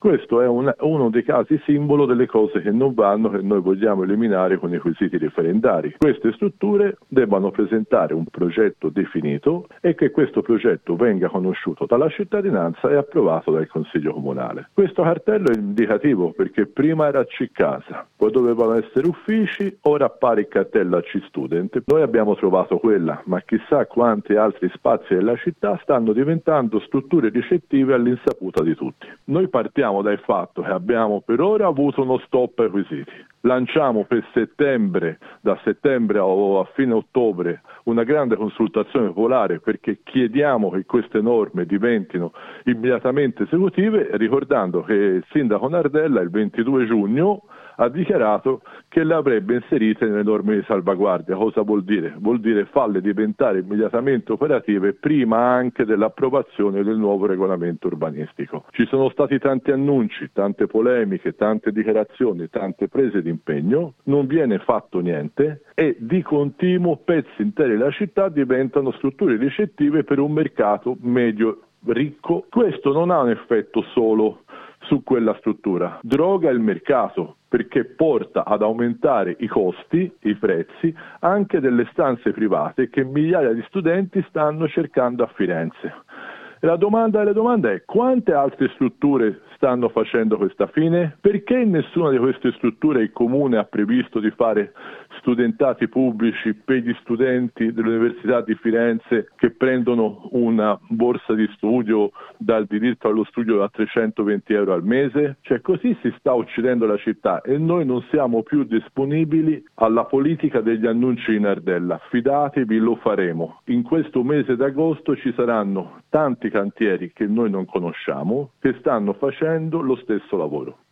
Questo è uno dei casi simbolo delle cose che non vanno, che noi vogliamo eliminare con i quesiti referendari. Queste strutture debbano presentare un progetto definito e che questo progetto venga conosciuto dalla cittadinanza e approvato dal Consiglio Comunale. Questo cartello è indicativo perché prima era C Casa, poi dovevano essere uffici, ora appare il cartello a C Student. Noi abbiamo trovato quella, ma chissà quanti altri spazi della città stanno diventando strutture ricettive all'insaputa di tutti. Noi partiamo dal fatto che abbiamo per ora avuto uno stop ai quesiti. Lanciamo per settembre, da settembre a fine ottobre, una grande consultazione popolare perché chiediamo che queste norme diventino immediatamente esecutive, ricordando che il sindaco Nardella il 22 giugno ha dichiarato che le avrebbe inserite nelle norme di salvaguardia. Cosa vuol dire? Vuol dire farle diventare immediatamente operative prima anche dell'approvazione del nuovo regolamento urbanistico. Ci sono stati tanti annunci, tante polemiche, tante dichiarazioni, tante prese di impegno, non viene fatto niente e di continuo pezzi interi della città diventano strutture ricettive per un mercato medio ricco. Questo non ha un effetto solo su quella struttura, droga il mercato perché porta ad aumentare i costi, i prezzi anche delle stanze private che migliaia di studenti stanno cercando a Firenze. E la domanda è quante altre strutture stanno facendo questa fine? Perché in nessuna di queste strutture il Comune ha previsto di fare studentati pubblici per gli studenti dell'Università di Firenze che prendono una borsa di studio dal diritto allo studio da 320 euro al mese? Cioè così si sta uccidendo la città e noi non siamo più disponibili alla politica degli annunci di Nardella. Fidatevi, lo faremo. In questo mese d'agosto ci saranno tanti cantieri che noi non conosciamo che stanno facendo lo stesso lavoro.